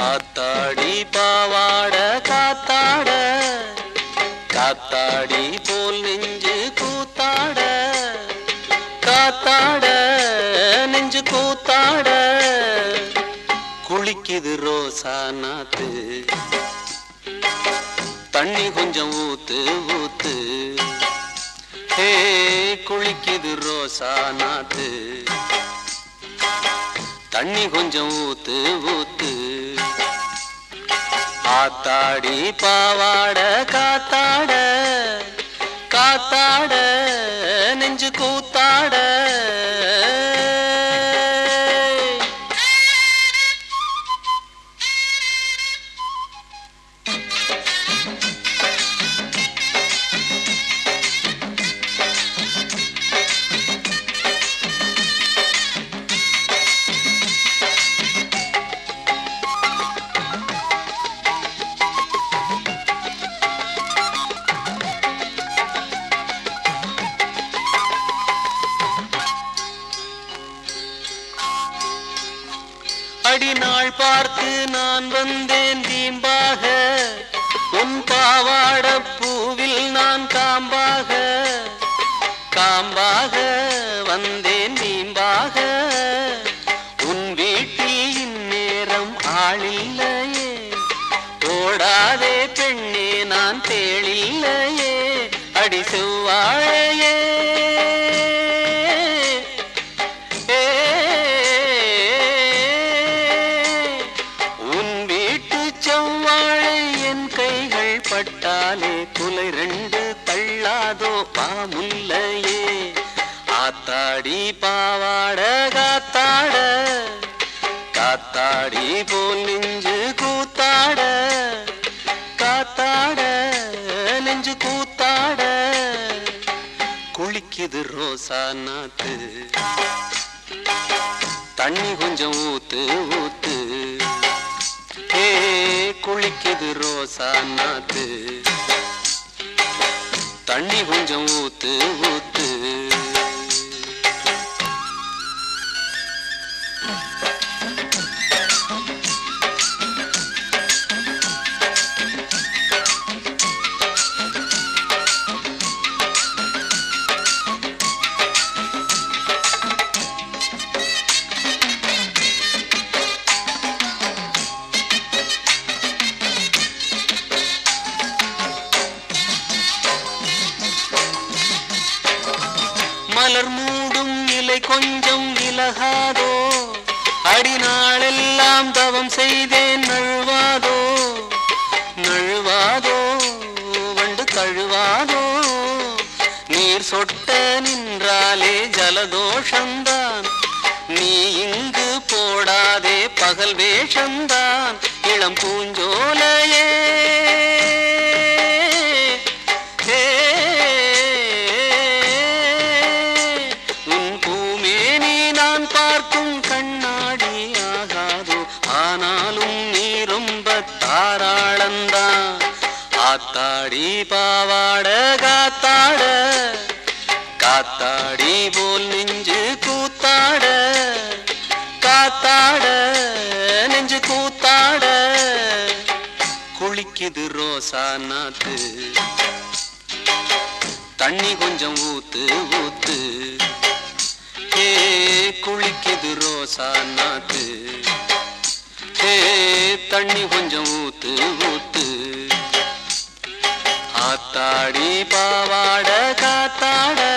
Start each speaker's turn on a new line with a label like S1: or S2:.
S1: ஆத்தாடி பாவாட காத்தாட காத்தாடி போல் நெஞ்சு கூத்தாட காத்தாட நெஞ்சு கூத்தாட குளிக்குது ரோசா நாத்து தண்ணி கொஞ்சம் ஊத்து ஊத்து ஹே குளிக்குது ரோசா நாத்து தண்ணி கொஞ்சம் ஊத்து ஊத்து ஆத்தாடி பாவாட காத்தாட காத்தாட நெஞ்சு கூத்தாட அடிநாள் பார்த்து நான் வந்தேன் தீம்பாக உன் பாவாட பூவில் நான் காம்பாக காம்பாக வந்தேன் தீம்பாக உன் வீட்டில் இந்நேரம் ஆளில்லையே ஓடாதே பெண்ணே நான் தேளில்லையே அடி செவ்வாழையே பட்டாலே குலை ரெண்டு தள்ளாதோ பாமுல்லையே ஆத்தாடி பாவாட காத்தாட காத்தாடி போல் நெஞ்சு கூத்தாட காத்தாட நெஞ்சு கூத்தாட குளிக்குது ரோசா நாத்து தண்ணி கொஞ்சம் ஊத்து ஊத்து குளிக்குது ரோசா நாத்து தண்ணி கொஞ்சம் ஊத்து ஊத்து மலர் மூடும் இலை கொஞ்சம் விலகாதோ அடிநாளெல்லாம் தவம் செய்தேன் நழுவாதோ நழுவாதோ வண்டு தழுவாதோ நீர் சொட்ட நின்றாலே ஜலதோஷந்தான் நீ இங்கு போடாதே பகல் வேஷந்தான் இளம் பூஞ்சோலையே ஆத்தாடி பாவாட காத்தாட காத்தாடி போல் நெஞ்சு கூத்தாட காத்தாட நெஞ்சு கூத்தாட குளிக்குது ரோசா நாத்து தண்ணி கொஞ்சம் ஊத்து ஊத்து ஹே குளிக்குது ரோசா நாத்து ஹே தண்ணி கொஞ்சம் ஊத்து ஊத்து ஆத்தாடி பாவாட காத்தாட